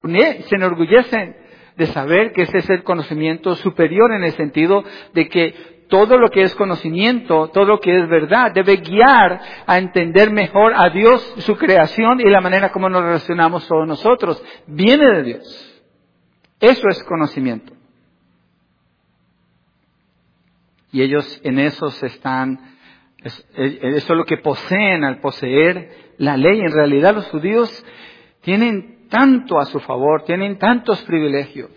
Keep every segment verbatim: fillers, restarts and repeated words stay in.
se enorgullecen de saber que ese es el conocimiento superior, en el sentido de que todo lo que es conocimiento, todo lo que es verdad, debe guiar a entender mejor a Dios, su creación y la manera como nos relacionamos todos nosotros. Viene de Dios. Eso es conocimiento. Y ellos en eso se están, eso es lo que poseen al poseer la ley. En realidad los judíos tienen tanto a su favor, tienen tantos privilegios.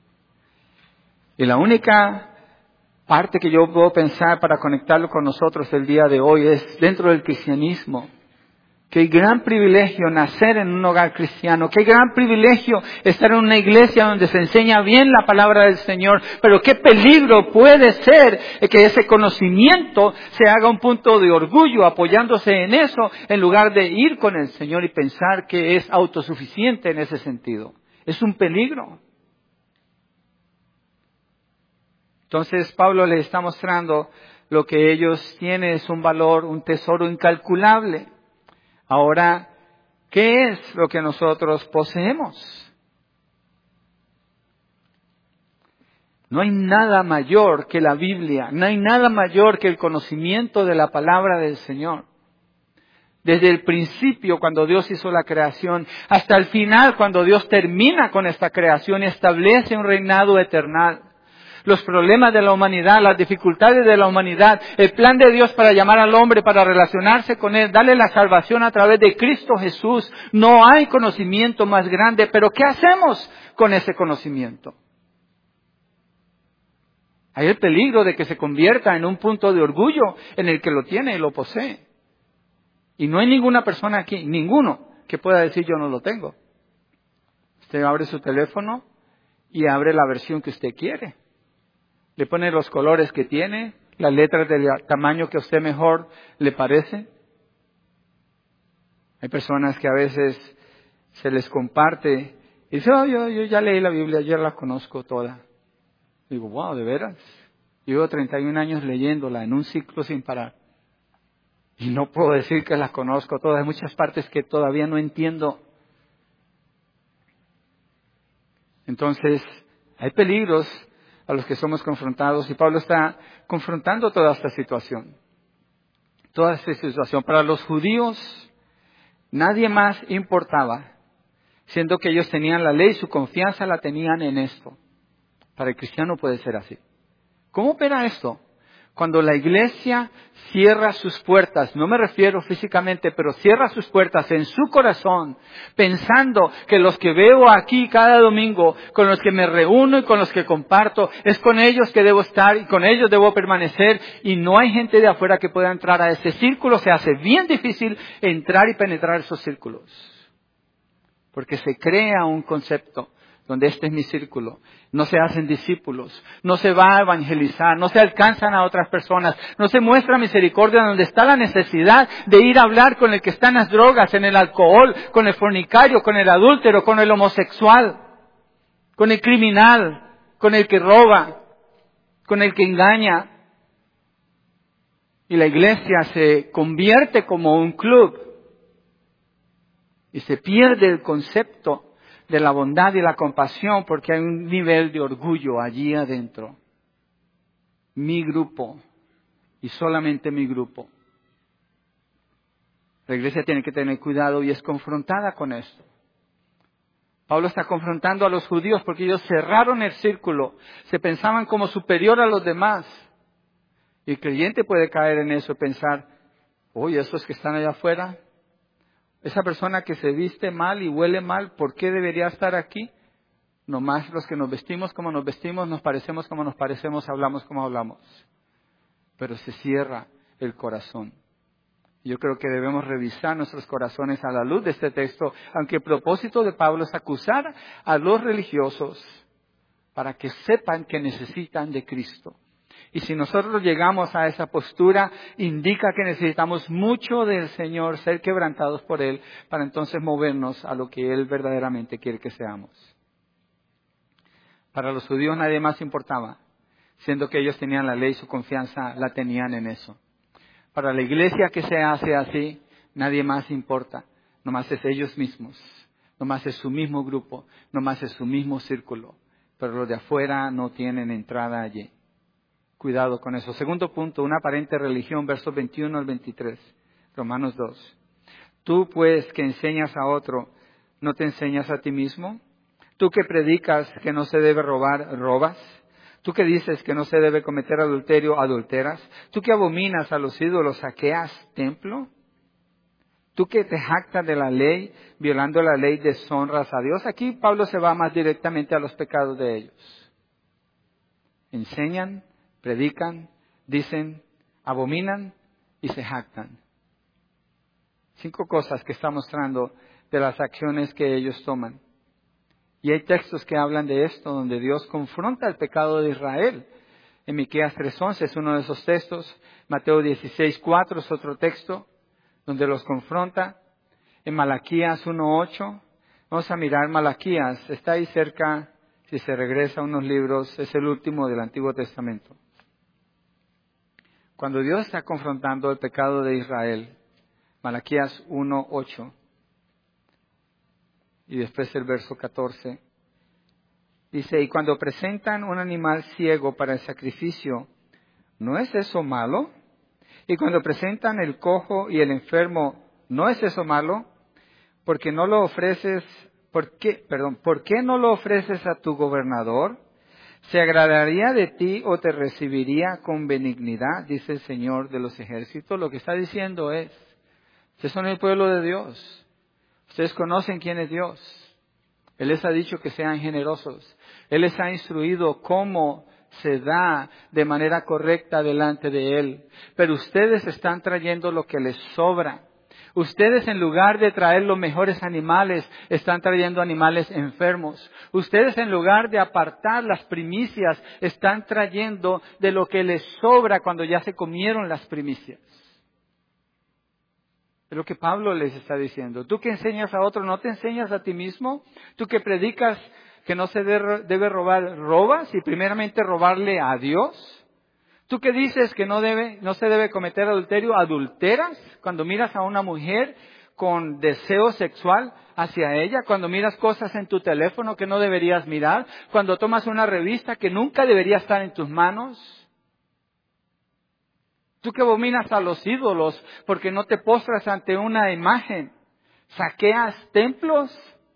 Y la única parte que yo puedo pensar para conectarlo con nosotros el día de hoy es dentro del cristianismo. Qué gran privilegio nacer en un hogar cristiano. Qué gran privilegio estar en una iglesia donde se enseña bien la palabra del Señor. Pero qué peligro puede ser que ese conocimiento se haga un punto de orgullo apoyándose en eso, en lugar de ir con el Señor y pensar que es autosuficiente en ese sentido. Es un peligro. Entonces Pablo les está mostrando lo que ellos tienen es un valor, un tesoro incalculable. Ahora, ¿qué es lo que nosotros poseemos? No hay nada mayor que la Biblia, no hay nada mayor que el conocimiento de la palabra del Señor. Desde el principio, cuando Dios hizo la creación, hasta el final, cuando Dios termina con esta creación y establece un reinado eterno. Los problemas de la humanidad, las dificultades de la humanidad, el plan de Dios para llamar al hombre, para relacionarse con Él, darle la salvación a través de Cristo Jesús. No hay conocimiento más grande, pero ¿qué hacemos con ese conocimiento? Hay el peligro de que se convierta en un punto de orgullo en el que lo tiene y lo posee. Y no hay ninguna persona aquí, ninguno, que pueda decir yo no lo tengo. Usted abre su teléfono y abre la versión que usted quiere. Le pone los colores que tiene, las letras del tamaño que a usted mejor le parece. Hay personas que a veces se les comparte y dicen, oh, yo, yo ya leí la Biblia, yo la conozco toda. Digo, wow, ¿de veras? Llevo treinta y un años leyéndola en un ciclo sin parar. Y no puedo decir que la conozco todas. Hay muchas partes que todavía no entiendo. Entonces, hay peligros a los que somos confrontados. Y Pablo está confrontando toda esta situación. Toda esta situación. Para los judíos, nadie más importaba. Siendo que ellos tenían la ley, su confianza la tenían en esto. Para el cristiano puede ser así. ¿Cómo opera esto? Cuando la iglesia cierra sus puertas, no me refiero físicamente, pero cierra sus puertas en su corazón, pensando que los que veo aquí cada domingo, con los que me reúno y con los que comparto, es con ellos que debo estar y con ellos debo permanecer, y no hay gente de afuera que pueda entrar a ese círculo, se hace bien difícil entrar y penetrar esos círculos. Porque se crea un concepto donde este es mi círculo. No se hacen discípulos, no se va a evangelizar, no se alcanzan a otras personas, no se muestra misericordia donde está la necesidad de ir a hablar con el que está en las drogas, en el alcohol, con el fornicario, con el adúltero, con el homosexual, con el criminal, con el que roba, con el que engaña. Y la iglesia se convierte como un club y se pierde el concepto de la bondad y la compasión porque hay un nivel de orgullo allí adentro. Mi grupo y solamente mi grupo. La iglesia tiene que tener cuidado y es confrontada con esto. Pablo está confrontando a los judíos porque ellos cerraron el círculo, se pensaban como superior a los demás. Y el creyente puede caer en eso y pensar, oye, esos que están allá afuera, esa persona que se viste mal y huele mal, ¿por qué debería estar aquí? Nomás los que nos vestimos como nos vestimos, nos parecemos como nos parecemos, hablamos como hablamos. Pero se cierra el corazón. Yo creo que debemos revisar nuestros corazones a la luz de este texto, aunque el propósito de Pablo es acusar a los religiosos para que sepan que necesitan de Cristo. Y si nosotros llegamos a esa postura, indica que necesitamos mucho del Señor, ser quebrantados por Él, para entonces movernos a lo que Él verdaderamente quiere que seamos. Para los judíos nadie más importaba, siendo que ellos tenían la ley, su confianza la tenían en eso. Para la iglesia que se hace así, nadie más importa, nomás es ellos mismos. Nomás es su mismo grupo, nomás es su mismo círculo. Pero los de afuera no tienen entrada allí. Cuidado con eso. Segundo punto, una aparente religión, versos veintiuno al veintitrés. Romanos dos. Tú pues que enseñas a otro, ¿no te enseñas a ti mismo? Tú que predicas que no se debe robar, ¿robas? Tú que dices que no se debe cometer adulterio, ¿adulteras? Tú que abominas a los ídolos, ¿saqueas templo? Tú que te jactas de la ley, violando la ley, deshonras a Dios. Aquí Pablo se va más directamente a los pecados de ellos. Enseñan, predican, dicen, abominan y se jactan. Cinco cosas que está mostrando de las acciones que ellos toman. Y hay textos que hablan de esto, donde Dios confronta el pecado de Israel. En Miqueas tres once es uno de esos textos. Mateo dieciséis cuatro es otro texto, donde los confronta. En Malaquías uno ocho, vamos a mirar Malaquías, está ahí cerca, si se regresa a unos libros, es el último del Antiguo Testamento. Cuando Dios está confrontando el pecado de Israel, Malaquías uno ocho, y después el verso catorce, dice, y cuando presentan un animal ciego para el sacrificio, ¿no es eso malo? Y cuando presentan el cojo y el enfermo, ¿no es eso malo? Porque no lo ofreces, ¿por qué, perdón, ¿por qué no lo ofreces a tu gobernador? ¿Se agradaría de ti o te recibiría con benignidad? Dice el Señor de los ejércitos. Lo que está diciendo es, ustedes son el pueblo de Dios. Ustedes conocen quién es Dios. Él les ha dicho que sean generosos. Él les ha instruido cómo se da de manera correcta delante de Él. Pero ustedes están trayendo lo que les sobra. Ustedes, en lugar de traer los mejores animales, están trayendo animales enfermos. Ustedes, en lugar de apartar las primicias, están trayendo de lo que les sobra cuando ya se comieron las primicias. Es lo que Pablo les está diciendo. Tú que enseñas a otro, ¿no te enseñas a ti mismo? Tú que predicas que no se debe robar, ¿robas? Y primeramente robarle a Dios. Tú que dices que no debe, no se debe cometer adulterio, ¿adulteras? Cuando miras a una mujer con deseo sexual hacia ella, cuando miras cosas en tu teléfono que no deberías mirar, cuando tomas una revista que nunca debería estar en tus manos. Tú que abominas a los ídolos porque no te postras ante una imagen, ¿saqueas templos?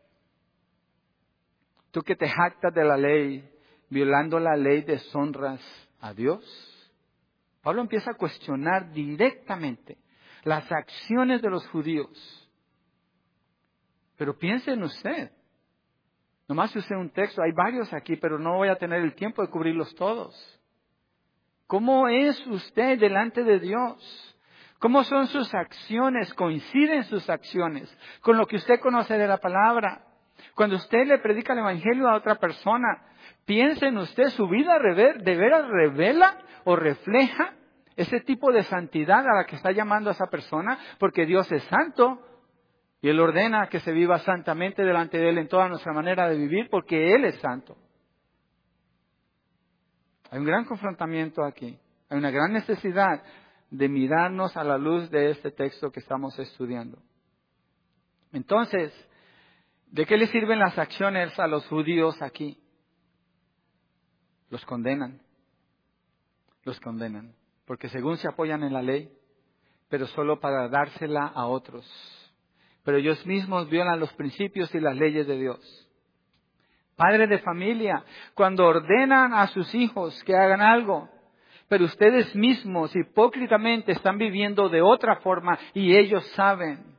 Tú que te jactas de la ley, violando la ley, deshonras a Dios. Pablo empieza a cuestionar directamente las acciones de los judíos. Pero piense en usted. Nomás usé un texto, hay varios aquí, pero no voy a tener el tiempo de cubrirlos todos. ¿Cómo es usted delante de Dios? ¿Cómo son sus acciones? ¿Coinciden sus acciones con lo que usted conoce de la palabra? Cuando usted le predica el evangelio a otra persona, piense en usted, ¿su vida de veras revela o refleja ese tipo de santidad a la que está llamando a esa persona? Porque Dios es santo y Él ordena que se viva santamente delante de Él en toda nuestra manera de vivir porque Él es santo. Hay un gran confrontamiento aquí. Hay una gran necesidad de mirarnos a la luz de este texto que estamos estudiando. Entonces, ¿de qué le sirven las acciones a los judíos aquí? Los condenan. Los condenan. Porque según se apoyan en la ley, pero solo para dársela a otros. Pero ellos mismos violan los principios y las leyes de Dios. Padres de familia, cuando ordenan a sus hijos que hagan algo, pero ustedes mismos hipócritamente están viviendo de otra forma y ellos saben.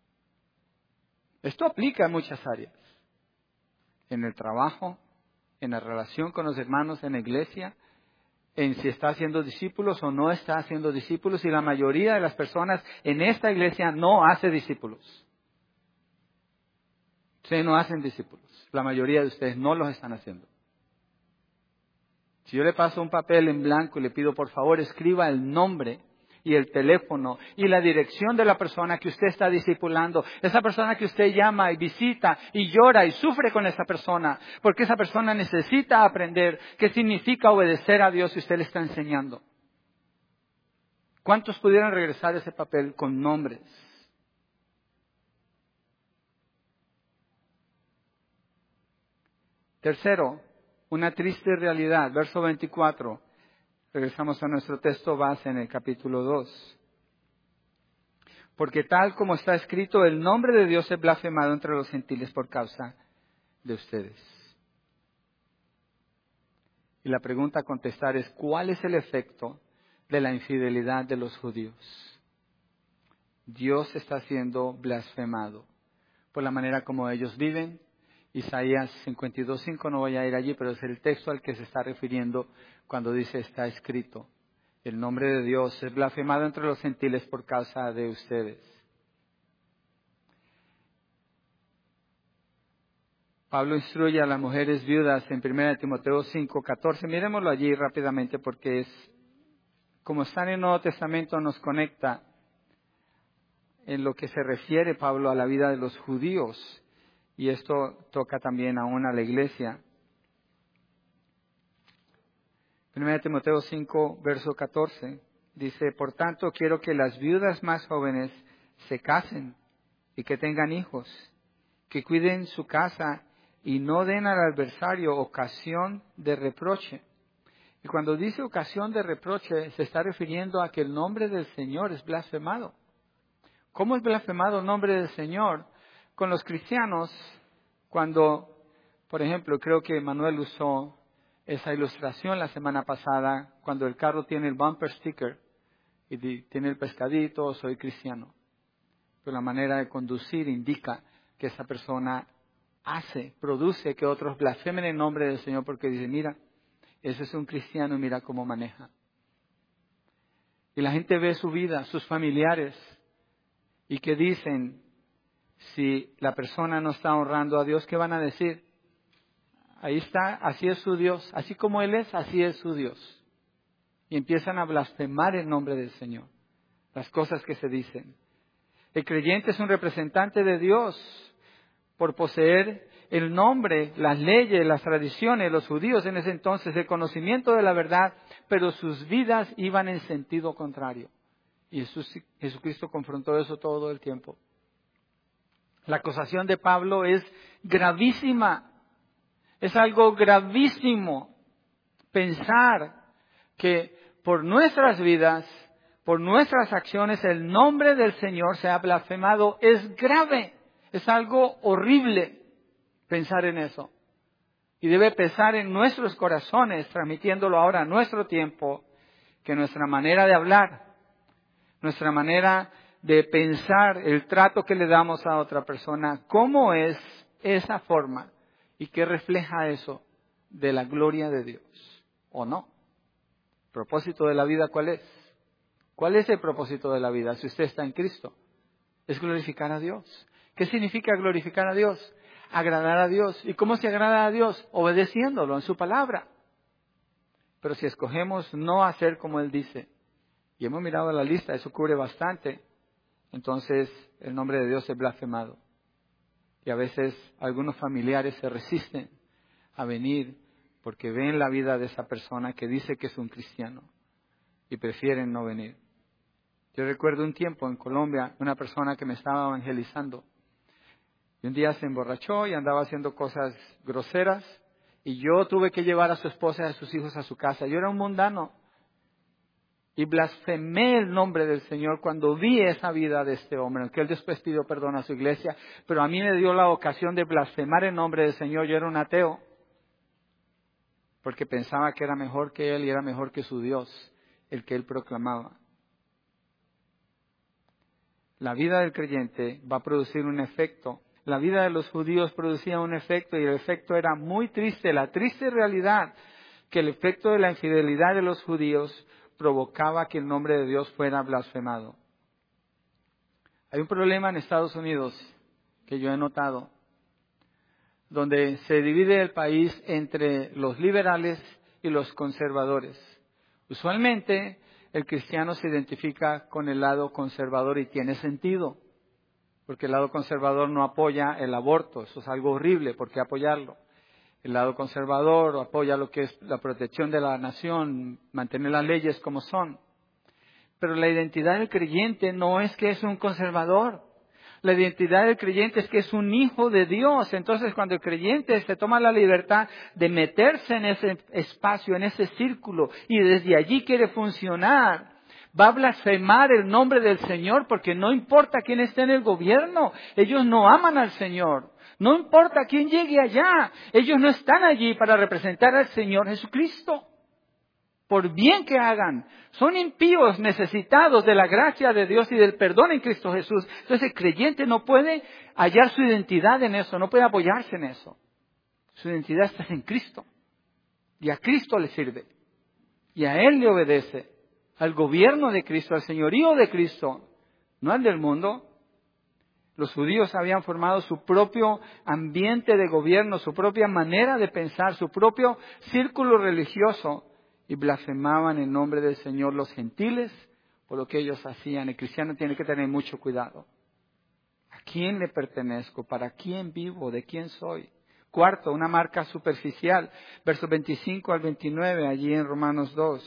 Esto aplica en muchas áreas. En el trabajo, en la relación con los hermanos en la iglesia, en si está haciendo discípulos o no está haciendo discípulos, y la mayoría de las personas en esta iglesia no hace discípulos. Ustedes no hacen discípulos. La mayoría de ustedes no los están haciendo. Si yo le paso un papel en blanco y le pido por favor escriba el nombre y el teléfono y la dirección de la persona que usted está discipulando, esa persona que usted llama y visita y llora y sufre con esa persona, porque esa persona necesita aprender qué significa obedecer a Dios y usted le está enseñando. ¿Cuántos pudieran regresar ese papel con nombres? Tercero, una triste realidad. Verso veinticuatro. Regresamos a nuestro texto base en el capítulo dos. Porque tal como está escrito, el nombre de Dios es blasfemado entre los gentiles por causa de ustedes. Y la pregunta a contestar es, ¿cuál es el efecto de la infidelidad de los judíos? Dios está siendo blasfemado por la manera como ellos viven. Isaías cincuenta y dos cinco, no voy a ir allí, pero es el texto al que se está refiriendo cuando dice está escrito. El nombre de Dios es blasfemado entre los gentiles por causa de ustedes. Pablo instruye a las mujeres viudas en primera Timoteo cinco catorce. Miremoslo allí rápidamente porque es, como está en el Nuevo Testamento, nos conecta en lo que se refiere Pablo a la vida de los judíos. Y esto toca también aún a la iglesia. primera Timoteo cinco, verso catorce, dice, por tanto quiero que las viudas más jóvenes se casen y que tengan hijos, que cuiden su casa y no den al adversario ocasión de reproche. Y cuando dice ocasión de reproche, se está refiriendo a que el nombre del Señor es blasfemado. ¿Cómo es blasfemado el nombre del Señor? Con los cristianos, cuando, por ejemplo, creo que Manuel usó esa ilustración la semana pasada, cuando el carro tiene el bumper sticker y tiene el pescadito, soy cristiano. Pero la manera de conducir indica que esa persona hace, produce que otros blasfemen el nombre del Señor porque dice, mira, ese es un cristiano y mira cómo maneja. Y la gente ve su vida, sus familiares, y que dicen, si la persona no está honrando a Dios, ¿qué van a decir? Ahí está, así es su Dios. Así como Él es, así es su Dios. Y empiezan a blasfemar el nombre del Señor. Las cosas que se dicen. El creyente es un representante de Dios por poseer el nombre, las leyes, las tradiciones, los judíos en ese entonces, el conocimiento de la verdad, pero sus vidas iban en sentido contrario. Y Jesús, Jesucristo confrontó eso todo el tiempo. La acusación de Pablo es gravísima. Es algo gravísimo pensar que por nuestras vidas, por nuestras acciones, el nombre del Señor sea blasfemado. Es grave, es algo horrible pensar en eso. Y debe pesar en nuestros corazones, transmitiéndolo ahora a nuestro tiempo, que nuestra manera de hablar, nuestra manera de pensar, el trato que le damos a otra persona, ¿cómo es esa forma? ¿Y qué refleja eso de la gloria de Dios? ¿O no? ¿El propósito de la vida cuál es? ¿Cuál es el propósito de la vida si usted está en Cristo? Es glorificar a Dios. ¿Qué significa glorificar a Dios? Agradar a Dios. ¿Y cómo se agrada a Dios? Obedeciéndolo en su palabra. Pero si escogemos no hacer como Él dice, y hemos mirado la lista, eso cubre bastante, entonces el nombre de Dios es blasfemado. Y a veces algunos familiares se resisten a venir porque ven la vida de esa persona que dice que es un cristiano y prefieren no venir. Yo recuerdo un tiempo en Colombia, una persona que me estaba evangelizando. Y un día se emborrachó y andaba haciendo cosas groseras. Y yo tuve que llevar a su esposa y a sus hijos a su casa. Yo era un mundano. Y blasfemé el nombre del Señor cuando vi esa vida de este hombre, aunque él después pidió perdón a su iglesia, pero a mí me dio la ocasión de blasfemar el nombre del Señor. Yo era un ateo, porque pensaba que era mejor que él y era mejor que su Dios, el que él proclamaba. La vida del creyente va a producir un efecto. La vida de los judíos producía un efecto y el efecto era muy triste. La triste realidad que el efecto de la infidelidad de los judíos provocaba que el nombre de Dios fuera blasfemado. Hay un problema en Estados Unidos que yo he notado, donde se divide el país entre los liberales y los conservadores. Usualmente el cristiano se identifica con el lado conservador y tiene sentido, porque el lado conservador no apoya el aborto, eso es algo horrible, ¿por qué apoyarlo? El lado conservador apoya lo que es la protección de la nación, mantener las leyes como son. Pero la identidad del creyente no es que es un conservador, La identidad del creyente es que es un hijo de Dios. Entonces, cuando el creyente se toma la libertad de meterse en ese espacio, en ese círculo, y desde allí quiere funcionar, va a blasfemar el nombre del Señor, porque no importa quién esté en el gobierno, ellos no aman al Señor. No importa quién llegue allá, ellos no están allí para representar al Señor Jesucristo. Por bien que hagan, son impíos necesitados de la gracia de Dios y del perdón en Cristo Jesús. Entonces el creyente no puede hallar su identidad en eso, no puede apoyarse en eso. Su identidad está en Cristo. Y a Cristo le sirve. Y a Él le obedece. Al gobierno de Cristo, al señorío de Cristo, no al del mundo. Los judíos habían formado su propio ambiente de gobierno, su propia manera de pensar, su propio círculo religioso. Y blasfemaban en nombre del Señor los gentiles por lo que ellos hacían. El cristiano tiene que tener mucho cuidado. ¿A quién le pertenezco? ¿Para quién vivo? ¿De quién soy? Cuarto, una marca superficial. Versos veinticinco al veintinueve, allí en Romanos dos.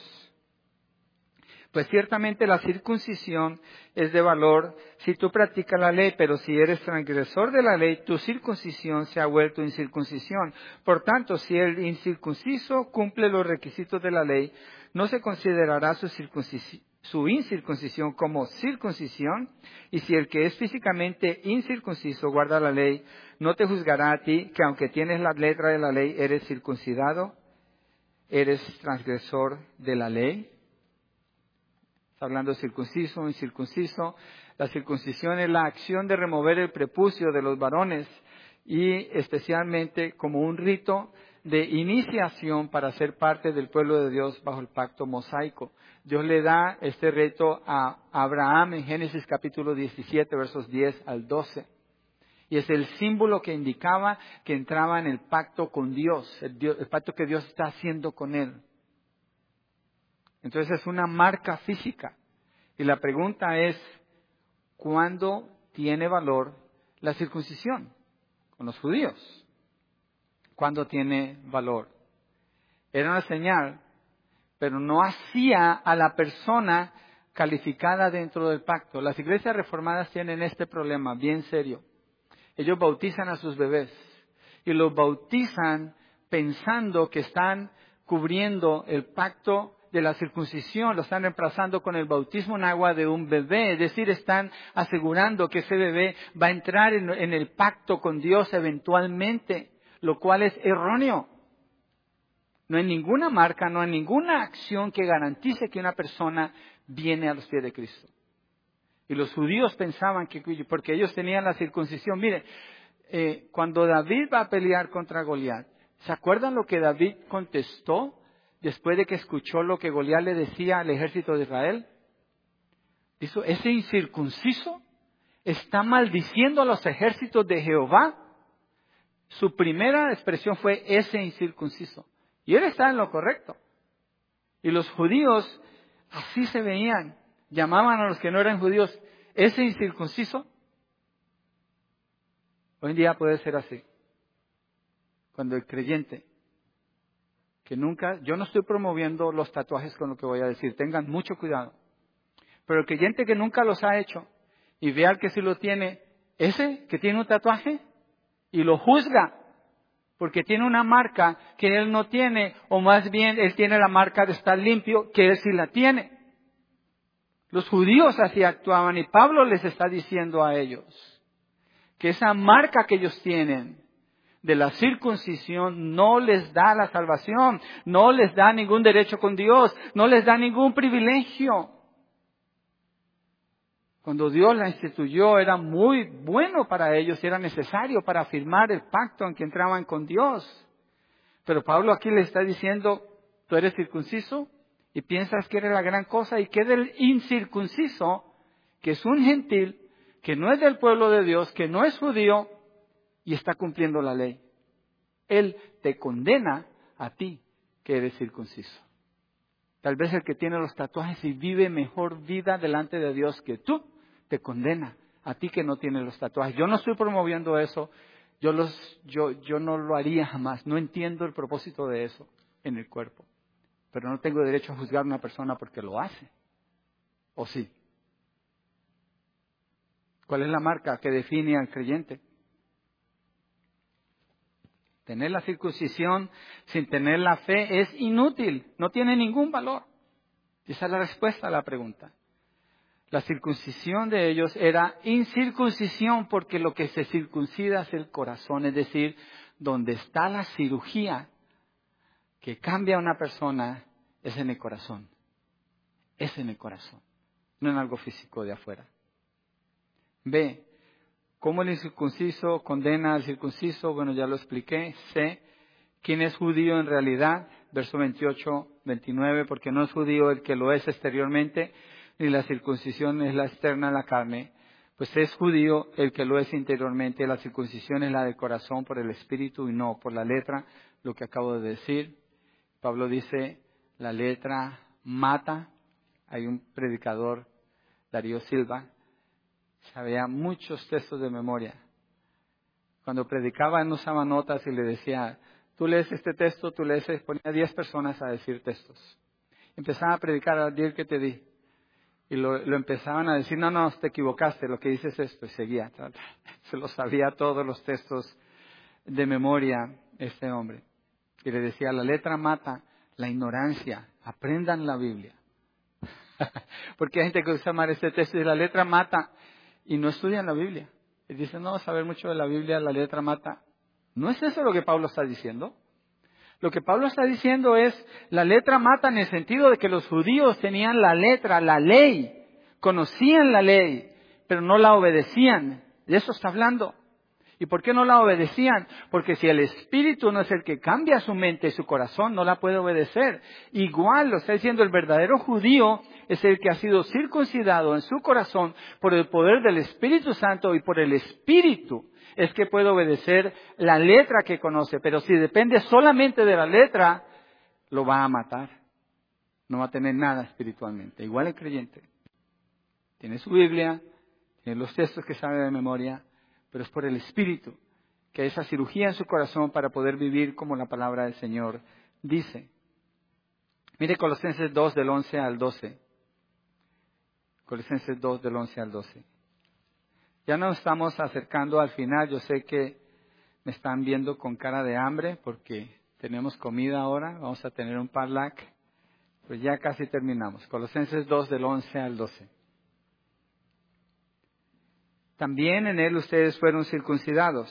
Pues ciertamente la circuncisión es de valor si tú practicas la ley, pero si eres transgresor de la ley, tu circuncisión se ha vuelto incircuncisión. Por tanto, si el incircunciso cumple los requisitos de la ley, no se considerará su, circuncis- su incircuncisión como circuncisión, y si el que es físicamente incircunciso guarda la ley, no te juzgará a ti, que aunque tienes la letra de la ley, eres circuncidado, eres transgresor de la ley. Hablando de circunciso, incircunciso. La circuncisión es la acción de remover el prepucio de los varones y especialmente como un rito de iniciación para ser parte del pueblo de Dios bajo el pacto mosaico. Dios le da este reto a Abraham en Génesis capítulo diecisiete, versos diez al doce. Y es el símbolo que indicaba que entraba en el pacto con Dios, el, Dios, el pacto que Dios está haciendo con él. Entonces es una marca física. Y la pregunta es, ¿cuándo tiene valor la circuncisión con los judíos? ¿Cuándo tiene valor? Era una señal, pero no hacía a la persona calificada dentro del pacto. Las iglesias reformadas tienen este problema bien serio. Ellos bautizan a sus bebés y los bautizan pensando que están cubriendo el pacto de la circuncisión, lo están reemplazando con el bautismo en agua de un bebé, es decir, están asegurando que ese bebé va a entrar en, en el pacto con Dios eventualmente, lo cual es erróneo. No hay ninguna marca, no hay ninguna acción que garantice que una persona viene a los pies de Cristo. Y los judíos pensaban que, porque ellos tenían la circuncisión, mire, eh, cuando David va a pelear contra Goliat, ¿se acuerdan lo que David contestó después de que escuchó lo que Goliat le decía al ejército de Israel? Dijo, ese incircunciso está maldiciendo a los ejércitos de Jehová. Su primera expresión fue ese incircunciso. Y él está en lo correcto. Y los judíos así se veían. Llamaban a los que no eran judíos ese incircunciso. Hoy en día puede ser así. Cuando el creyente que nunca, yo no estoy promoviendo los tatuajes con lo que voy a decir, tengan mucho cuidado. Pero el creyente que nunca los ha hecho y ve al que sí lo tiene, ese que tiene un tatuaje y lo juzga porque tiene una marca que él no tiene, o más bien él tiene la marca de estar limpio que él sí la tiene. Los judíos así actuaban y Pablo les está diciendo a ellos que esa marca que ellos tienen de la circuncisión no les da la salvación, no les da ningún derecho con Dios, no les da ningún privilegio. Cuando Dios la instituyó era muy bueno para ellos y era necesario para afirmar el pacto en que entraban con Dios. Pero Pablo aquí le está diciendo, tú eres circunciso y piensas que eres la gran cosa, y que del incircunciso, que es un gentil, que no es del pueblo de Dios, que no es judío y está cumpliendo la ley. Él te condena a ti que eres circunciso. Tal vez el que tiene los tatuajes y vive mejor vida delante de Dios que tú, te condena a ti que no tienes los tatuajes. Yo no estoy promoviendo eso, yo, los, yo, yo no lo haría jamás. No entiendo el propósito de eso en el cuerpo. Pero no tengo derecho a juzgar a una persona porque lo hace. ¿O sí? ¿Cuál es la marca que define al creyente? Tener la circuncisión sin tener la fe es inútil, no tiene ningún valor. Esa es la respuesta a la pregunta. La circuncisión de ellos era incircuncisión porque lo que se circuncida es el corazón, es decir, donde está la cirugía que cambia a una persona es en el corazón, es en el corazón, no en algo físico de afuera. B, ¿cómo el incircunciso condena al circunciso? Bueno, ya lo expliqué. C, ¿quién es judío en realidad? Verso veintiocho, veintinueve, porque no es judío el que lo es exteriormente, ni la circuncisión es la externa de la carne, pues es judío el que lo es interiormente. La circuncisión es la del corazón por el espíritu y no por la letra, lo que acabo de decir. Pablo dice, la letra mata. Hay un predicador, Darío Silva, sabía muchos textos de memoria. Cuando predicaba no usaba notas y le decía, tú lees este texto, tú lees, ponía a diez personas a decir textos. Empezaba a predicar a diez que te di. Y lo, lo empezaban a decir, no, no, te equivocaste, lo que dices es esto. Y seguía. Se lo sabía todos los textos de memoria este hombre. Y le decía, la letra mata, la ignorancia, aprendan la Biblia. Porque hay gente que usa mal este texto y la letra mata y no estudian la Biblia. Y dicen, no, saber mucho de la Biblia, la letra mata. ¿No es eso lo que Pablo está diciendo? Lo que Pablo está diciendo es, la letra mata en el sentido de que los judíos tenían la letra, la ley, conocían la ley, pero no la obedecían. De eso está hablando. ¿Y por qué no la obedecían? Porque si el Espíritu no es el que cambia su mente y su corazón, no la puede obedecer. Igual lo está diciendo, el verdadero judío es el que ha sido circuncidado en su corazón por el poder del Espíritu Santo y por el Espíritu. Es que puede obedecer la letra que conoce, pero si depende solamente de la letra, lo va a matar. No va a tener nada espiritualmente. Igual el creyente. Tiene su Biblia, tiene los textos que sabe de memoria, pero es por el Espíritu que hay esa cirugía en su corazón para poder vivir como la palabra del Señor dice. Mire Colosenses dos del once al doce. Colosenses dos del once al doce. Ya nos estamos acercando al final. Yo sé que me están viendo con cara de hambre porque tenemos comida ahora. Vamos a tener un parlac. Pues ya casi terminamos. Colosenses dos del once al doce. También en él ustedes fueron circuncidados,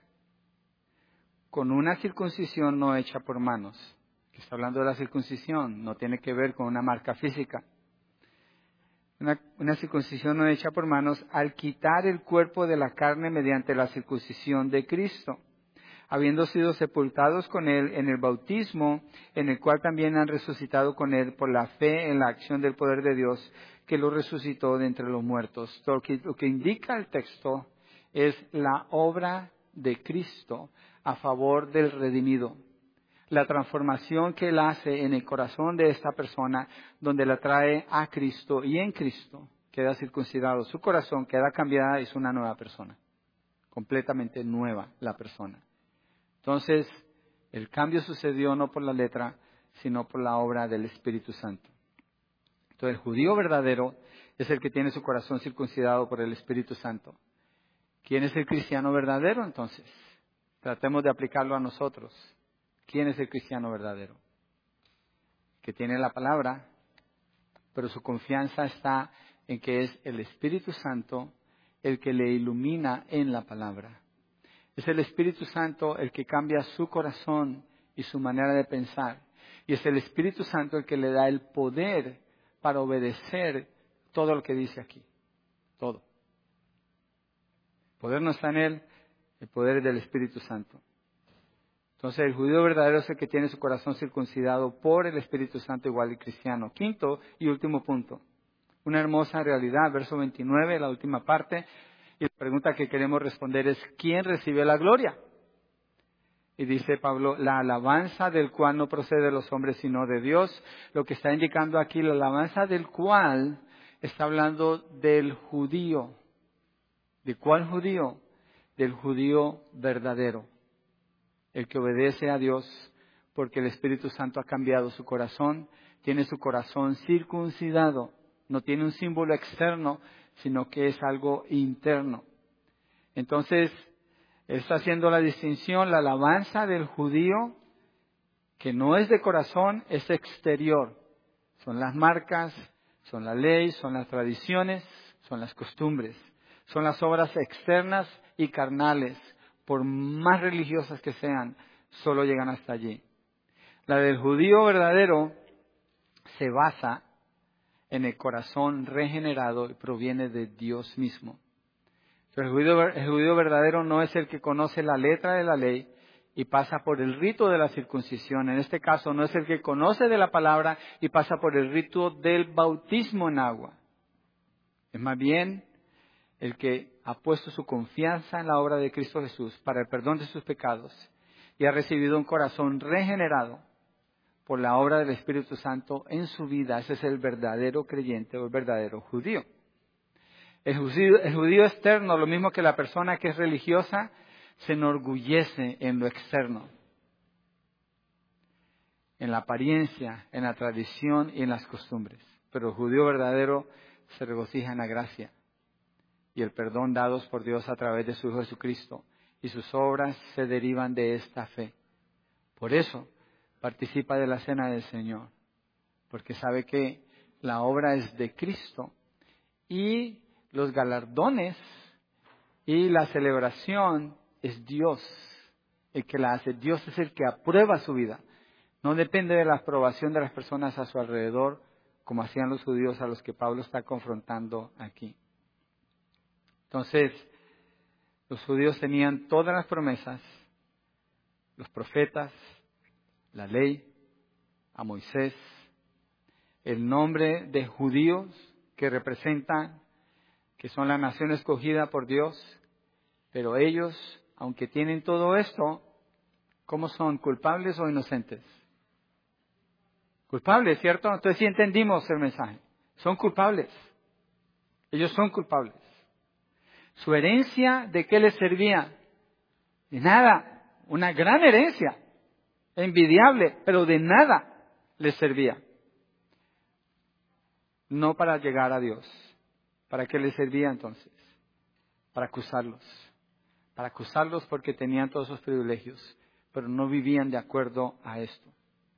con una circuncisión no hecha por manos. Está hablando de la circuncisión, no tiene que ver con una marca física. Una, una circuncisión no hecha por manos al quitar el cuerpo de la carne mediante la circuncisión de Cristo, habiendo sido sepultados con Él en el bautismo, en el cual también han resucitado con Él por la fe en la acción del poder de Dios, que lo resucitó de entre los muertos. Lo que, lo que indica el texto es la obra de Cristo a favor del redimido. La transformación que Él hace en el corazón de esta persona, donde la trae a Cristo y en Cristo queda circuncidado. Su corazón queda cambiada y es una nueva persona. Completamente nueva la persona. Entonces, el cambio sucedió no por la letra, sino por la obra del Espíritu Santo. Entonces, el judío verdadero es el que tiene su corazón circuncidado por el Espíritu Santo. ¿Quién es el cristiano verdadero, entonces? Tratemos de aplicarlo a nosotros. ¿Quién es el cristiano verdadero? Que tiene la palabra, pero su confianza está en que es el Espíritu Santo el que le ilumina en la palabra. Es el Espíritu Santo el que cambia su corazón y su manera de pensar. Y es el Espíritu Santo el que le da el poder para obedecer todo lo que dice aquí. Todo. El poder no está en él, el poder es del Espíritu Santo. Entonces el judío verdadero es el que tiene su corazón circuncidado por el Espíritu Santo igual que el cristiano. Quinto y último punto. Una hermosa realidad, verso veintinueve, la última parte. Y la pregunta que queremos responder es, ¿quién recibe la gloria? Y dice Pablo, la alabanza del cual no procede de los hombres sino de Dios. Lo que está indicando aquí, la alabanza del cual está hablando del judío. ¿De cuál judío? Del judío verdadero. El que obedece a Dios porque el Espíritu Santo ha cambiado su corazón, tiene su corazón circuncidado. No tiene un símbolo externo, sino que es algo interno. Entonces, él está haciendo la distinción, la alabanza del judío, que no es de corazón, es exterior. Son las marcas, son la ley, son las tradiciones, son las costumbres. Son las obras externas y carnales, por más religiosas que sean, solo llegan hasta allí. La del judío verdadero se basa en el corazón regenerado y proviene de Dios mismo. El judío, el judío verdadero no es el que conoce la letra de la ley y pasa por el rito de la circuncisión. En este caso no es el que conoce de la palabra y pasa por el rito del bautismo en agua. Es más bien el que ha puesto su confianza en la obra de Cristo Jesús para el perdón de sus pecados y ha recibido un corazón regenerado por la obra del Espíritu Santo en su vida. Ese es el verdadero creyente o el verdadero judío. El judío, el judío externo, lo mismo que la persona que es religiosa, se enorgullece en lo externo, en la apariencia, en la tradición y en las costumbres. Pero el judío verdadero se regocija en la gracia y el perdón dados por Dios a través de su Hijo Jesucristo, y sus obras se derivan de esta fe. Por eso participa de la cena del Señor, porque sabe que la obra es de Cristo y los galardones y la celebración es Dios el que la hace. Dios es el que aprueba su vida. No depende de la aprobación de las personas a su alrededor, como hacían los judíos a los que Pablo está confrontando aquí. Entonces, los judíos tenían todas las promesas, los profetas, la ley, a Moisés, el nombre de judíos que representan que son la nación escogida por Dios, pero ellos, aunque tienen todo esto, ¿cómo son? ¿Culpables o inocentes? Culpables, ¿cierto? Entonces sí entendimos el mensaje. Son culpables. Ellos son culpables. ¿Su herencia de qué les servía? De nada. Una gran herencia. Envidiable, pero de nada les servía. No para llegar a Dios. ¿Para qué les servía entonces? Para acusarlos. Para acusarlos porque tenían todos esos privilegios, pero no vivían de acuerdo a esto.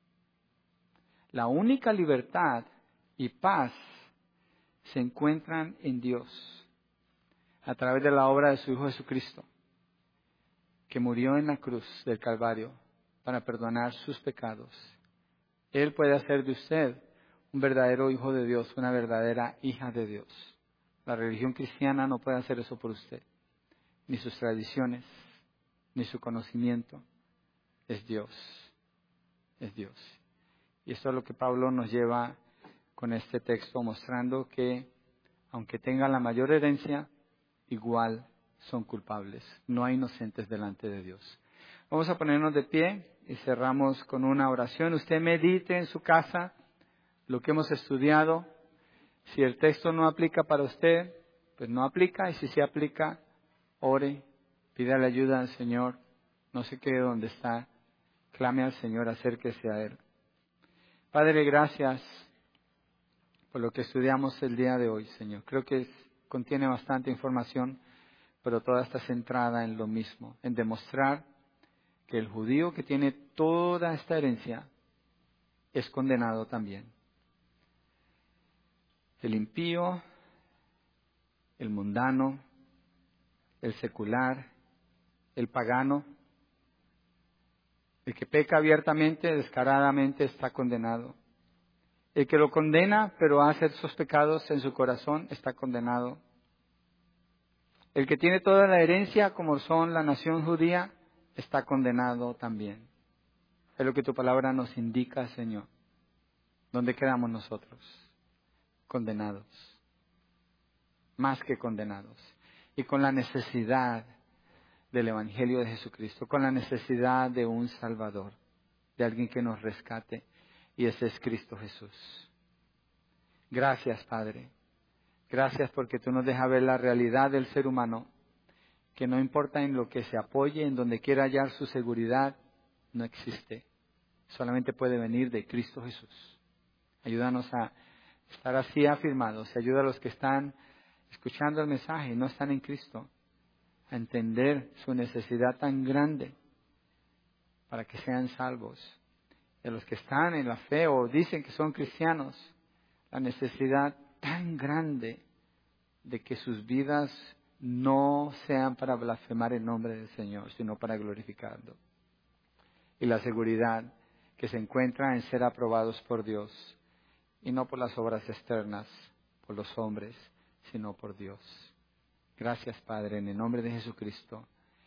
La única libertad y paz se encuentran en Dios, a través de la obra de su Hijo Jesucristo, que murió en la cruz del Calvario para perdonar sus pecados. Él puede hacer de usted un verdadero hijo de Dios, una verdadera hija de Dios. La religión cristiana no puede hacer eso por usted, ni sus tradiciones, ni su conocimiento. Es Dios, es Dios. Y esto es lo que Pablo nos lleva con este texto, mostrando que aunque tengan la mayor herencia, igual son culpables. No hay inocentes delante de Dios. Vamos a ponernos de pie y cerramos con una oración. Usted medite en su casa lo que hemos estudiado. Si el texto no aplica para usted, pues no aplica. Y si se aplica, ore, pídale ayuda al Señor. No se quede donde está. Clame al Señor, acérquese a Él. Padre, gracias por lo que estudiamos el día de hoy, Señor. Creo que es, contiene bastante información, pero toda está centrada en lo mismo, en demostrar que el judío que tiene toda esta herencia es condenado también. El impío, el mundano, el secular, el pagano, el que peca abiertamente, descaradamente, está condenado. El que lo condena, pero hace esos pecados en su corazón, está condenado. El que tiene toda la herencia, como son la nación judía, está condenado también. Es lo que tu palabra nos indica, Señor. ¿Dónde quedamos nosotros? Condenados. Más que condenados. Y con la necesidad del Evangelio de Jesucristo, con la necesidad de un Salvador, de alguien que nos rescate, y ese es Cristo Jesús. Gracias, Padre. Gracias porque tú nos dejas ver la realidad del ser humano, que no importa en lo que se apoye, en donde quiera hallar su seguridad, no existe. Solamente puede venir de Cristo Jesús. Ayúdanos a estar así afirmados. Y ayuda a los que están escuchando el mensaje y no están en Cristo a entender su necesidad tan grande para que sean salvos. Y a los que están en la fe o dicen que son cristianos, la necesidad tan grande de que sus vidas no sean para blasfemar el nombre del Señor, sino para glorificarlo. Y la seguridad que se encuentra en ser aprobados por Dios, y no por las obras externas, por los hombres, sino por Dios. Gracias, Padre, en el nombre de Jesucristo.